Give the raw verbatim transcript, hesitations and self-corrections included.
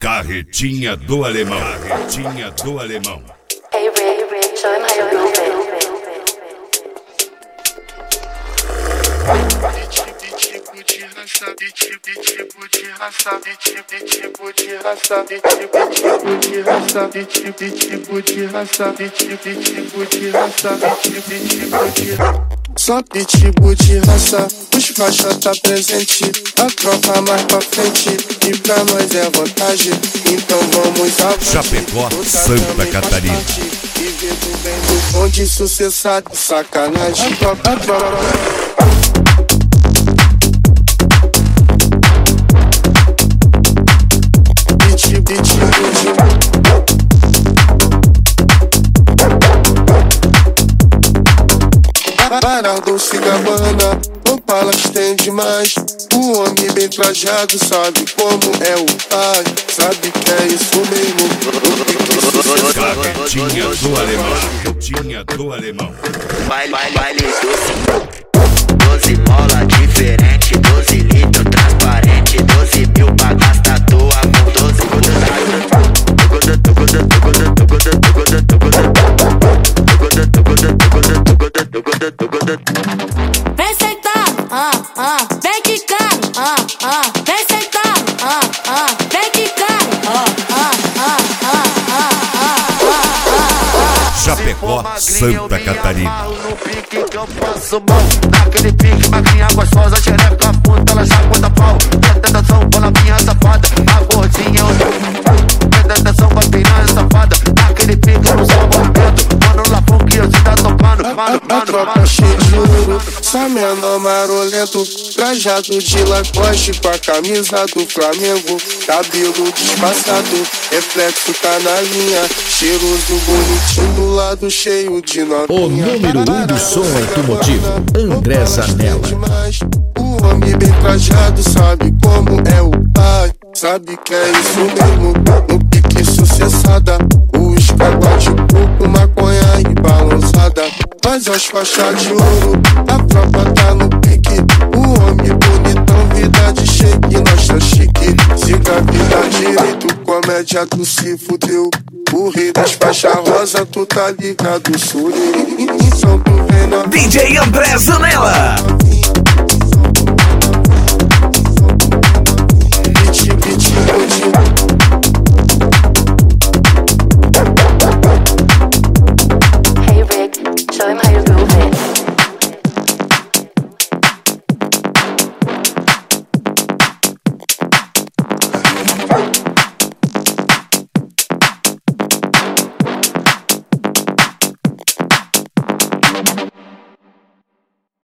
Carretinha do Alemão. Carretinha do Alemão. Hey Rick, hey Rick, show him how you move it. Tipo de raça, de tipo de raça, de tipo de raça, de tipo de raça, de tipo de raça, de tipo de raça, de tipo de raça. Só pitbull de raça, os faixa tá presente, a tropa mais pra frente, e pra nós é vantagem, então vamos avançar. Chapecó, Santa Catarina. E vivo bem do bonde sucessado, sacanagem. A tropa, a tropa. Parado se gabana, Opalas tem demais. O homem bem trajado sabe como é o pai, sabe que é isso mesmo. Carretinha do Alemão. Carretinha do Alemão. Baile, baile doce, doze mola diferente, doze litros transparente, doze mil pra gastar à toa com doze vem sentando, ah, ah, vem quicando, ah, ah, vem sentando, ah, ah, vem quicando, ah, ah, ah, ah, ah, ah, Chapecó, Santa Catarina. no pique que eu faço mal, naquele pique, magrinha gostosa, xereca puta, ela já conta pau. Presta atenção pra minha safada, a gordinha eu tô. Presta atenção pra piranha safada, naquele pique no seu movimento. Mano, lá funk eu te tá tocando, mano, mano, A tropa cheia de ouro, só menor marolento, trajado de Lacoste com a camisa do Flamengo, cabelo disfarçado, reflexo tá na linha, cheiroso bonitinho do lado cheio de novinha. O número um do som automotivo, André Zanella. O homem bem trajado sabe como é o pai, sabe que é isso mesmo, no pique sucessada, o escapade, coco, maconha e balançada. Faz as faixas de ouro, a tropa tá no pique, o homem bonitão, vida de shake, nós tá chique. Siga a vida direito, comédia tu se fudeu. O rei das faixas rosa, tu tá ligado, sou eu. Então tu vem na D J André Zanella.